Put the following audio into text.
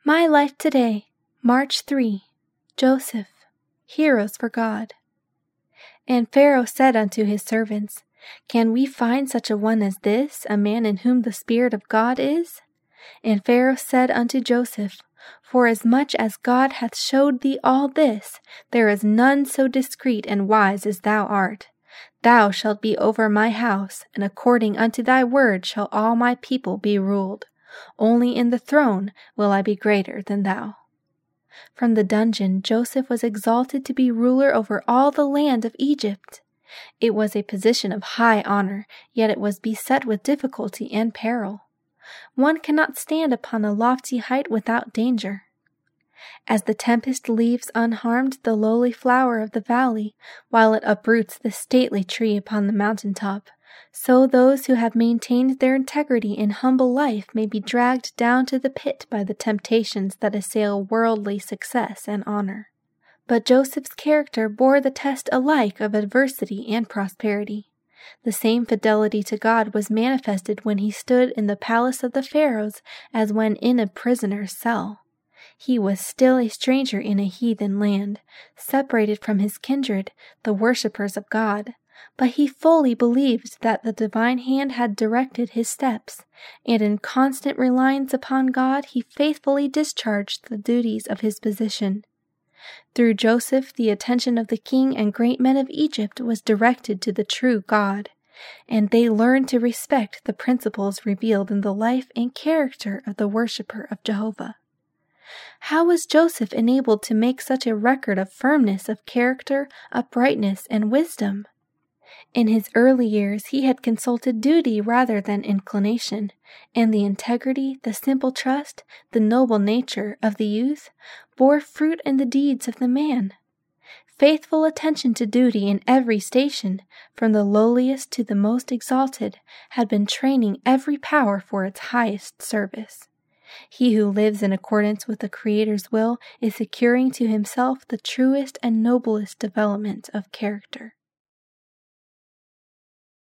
My Life Today, March 3, Joseph, Heroes for God. And Pharaoh said unto his servants, Can we find such a one as this, a man in whom the Spirit of God is? And Pharaoh said unto Joseph, Forasmuch as God hath showed thee all this, there is none so discreet and wise as thou art. Thou shalt be over my house, and according unto thy word shall all my people be ruled. Only in the throne will I be greater than thou. From the dungeon Joseph was exalted to be ruler over all the land of Egypt. It was a position of high honor, yet it was beset with difficulty and peril. One cannot stand upon a lofty height without danger. As the tempest leaves unharmed the lowly flower of the valley, while it uproots the stately tree upon the mountain top, so those who have maintained their integrity in humble life may be dragged down to the pit by the temptations that assail worldly success and honor. But Joseph's character bore the test alike of adversity and prosperity. The same fidelity to God was manifested when he stood in the palace of the Pharaohs as when in a prisoner's cell. He was still a stranger in a heathen land, separated from his kindred, the worshippers of God, but he fully believed that the divine hand had directed his steps, and in constant reliance upon God he faithfully discharged the duties of his position. Through Joseph, the attention of the king and great men of Egypt was directed to the true God, and they learned to respect the principles revealed in the life and character of the worshipper of Jehovah. How was Joseph enabled to make such a record of firmness of character, uprightness, and wisdom? In his early years he had consulted duty rather than inclination, and the integrity, the simple trust, the noble nature of the youth bore fruit in the deeds of the man. Faithful attention to duty in every station, from the lowliest to the most exalted, had been training every power for its highest service. He who lives in accordance with the Creator's will is securing to himself the truest and noblest development of character.